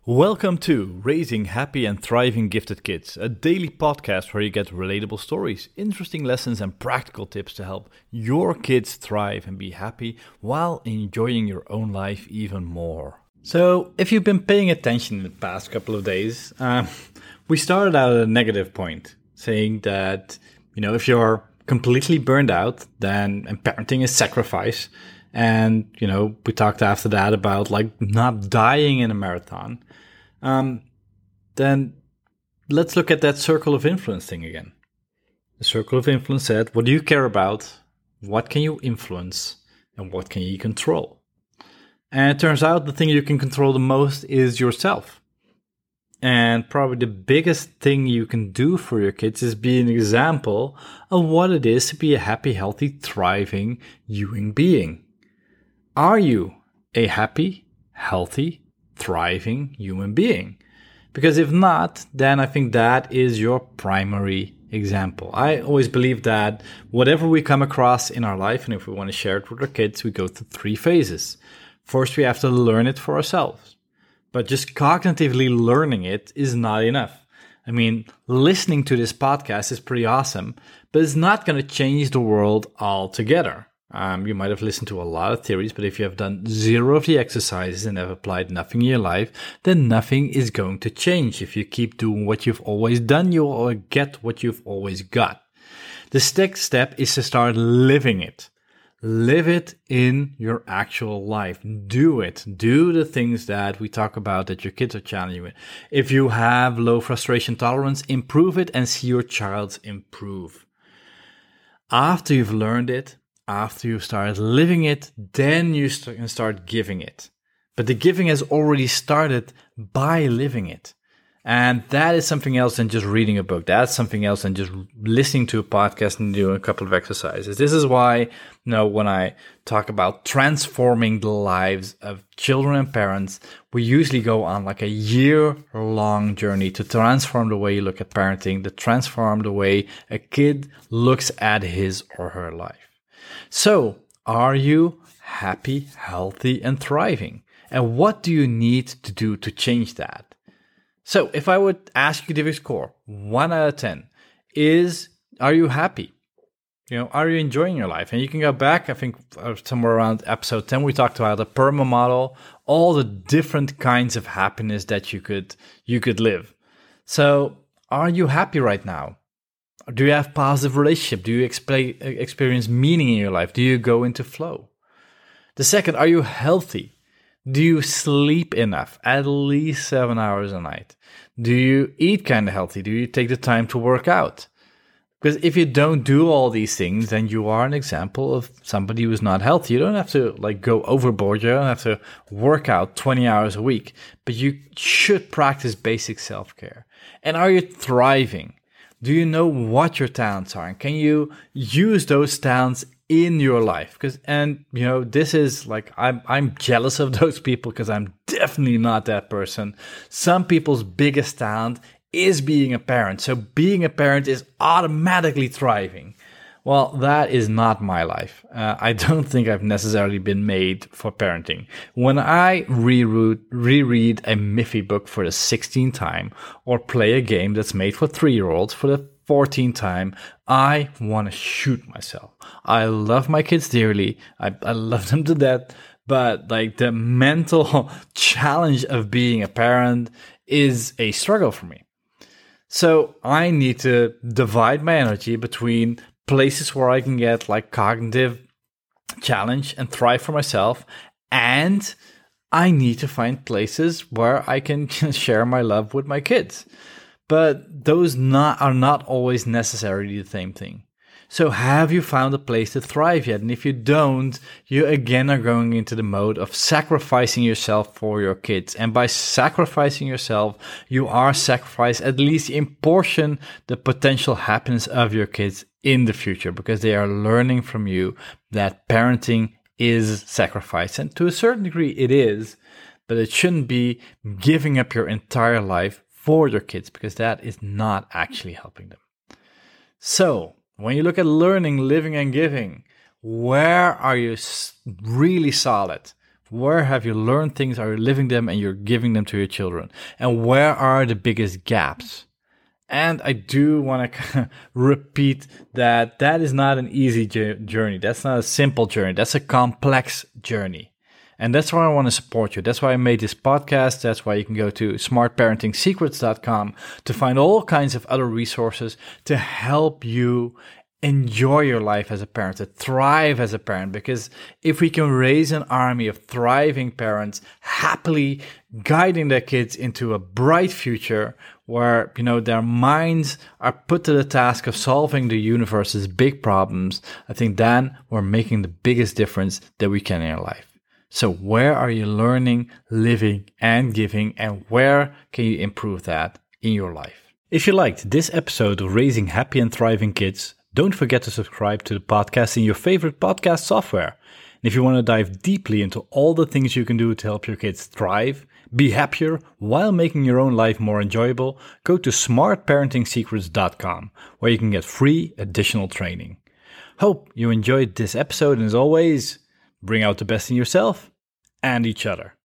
Welcome to Raising Happy and Thriving Gifted Kids, a daily podcast where you get relatable stories, interesting lessons, and practical tips to help your kids thrive and be happy while enjoying your own life even more. So, if you've been paying attention in the past couple of days, we started out at a negative point, saying that, if you're completely burned out, then parenting is sacrifice. And, we talked after that about not dying in a marathon. Then let's look at that circle of influence thing again. The circle of influence said, what do you care about? What can you influence? And what can you control? And it turns out the thing you can control the most is yourself. And probably the biggest thing you can do for your kids is be an example of what it is to be a happy, healthy, thriving human being. Are you a happy, healthy, thriving human being? Because if not, then I think that is your primary example. I always believe that whatever we come across in our life, and if we want to share it with our kids, we go through 3 phases. First, we have to learn it for ourselves. But just cognitively learning it is not enough. I mean, listening to this podcast is pretty awesome, but it's not going to change the world altogether. You might have listened to a lot of theories, but if you have done 0 of the exercises and have applied nothing in your life, then nothing is going to change. If you keep doing what you've always done, you will get what you've always got. The next step is to start living it. Live it in your actual life. Do it. Do the things that we talk about that your kids are challenging with. If you have low frustration tolerance, improve it and see your child improve. After you've learned it, after you start living it, then you can start giving it. But the giving has already started by living it. And that is something else than just reading a book. That's something else than just listening to a podcast and doing a couple of exercises. This is why, when I talk about transforming the lives of children and parents, we usually go on a year-long journey to transform the way you look at parenting, to transform the way a kid looks at his or her life. So, are you happy, healthy, and thriving? And what do you need to do to change that? So, if I would ask you to give a score, 1 out of 10, are you happy? Are you enjoying your life? And you can go back, I think, somewhere around episode 10, we talked about the PERMA model, all the different kinds of happiness that you could live. So, are you happy right now? Do you have positive relationship? Do you experience meaning in your life? Do you go into flow? The second, are you healthy? Do you sleep enough? At least 7 hours a night. Do you eat kind of healthy? Do you take the time to work out? Because if you don't do all these things, then you are an example of somebody who is not healthy. You don't have to go overboard. You don't have to work out 20 hours a week, but you should practice basic self-care. And are you thriving? Do you know what your talents are? And can you use those talents in your life? This is I'm jealous of those people because I'm definitely not that person. Some people's biggest talent is being a parent. So being a parent is automatically thriving. Well, that is not my life. I don't think I've necessarily been made for parenting. When I reread a Miffy book for the 16th time or play a game that's made for 3-year-olds for the 14th time, I want to shoot myself. I love my kids dearly. I love them to death. But the mental challenge of being a parent is a struggle for me. So I need to divide my energy between places where I can get cognitive challenge and thrive for myself. And I need to find places where I can share my love with my kids. But those are not always necessarily the same thing. So have you found a place to thrive yet? And if you don't, you again are going into the mode of sacrificing yourself for your kids. And by sacrificing yourself, you are sacrificing at least in portion the potential happiness of your kids in the future, because they are learning from you that parenting is sacrifice. And to a certain degree it is, but it shouldn't be giving up your entire life for your kids, because that is not actually helping them. So, when you look at learning, living, and giving, where are you really solid? Where have you learned things? Are you living them and you're giving them to your children? And where are the biggest gaps? And I do want to repeat that is not an easy journey. That's not a simple journey. That's a complex journey. And that's why I want to support you. That's why I made this podcast. That's why you can go to smartparenting.secrets.com to find all kinds of other resources to help you enjoy your life as a parent, to thrive as a parent. Because if we can raise an army of thriving parents, happily guiding their kids into a bright future where, their minds are put to the task of solving the universe's big problems, I think then we're making the biggest difference that we can in our life. So where are you learning, living, and giving, and where can you improve that in your life? If you liked this episode of Raising Happy and Thriving Kids, don't forget to subscribe to the podcast in your favorite podcast software. And if you want to dive deeply into all the things you can do to help your kids thrive, be happier while making your own life more enjoyable, go to smartparenting.secrets.com, where you can get free additional training. Hope you enjoyed this episode, and as always, bring out the best in yourself and each other.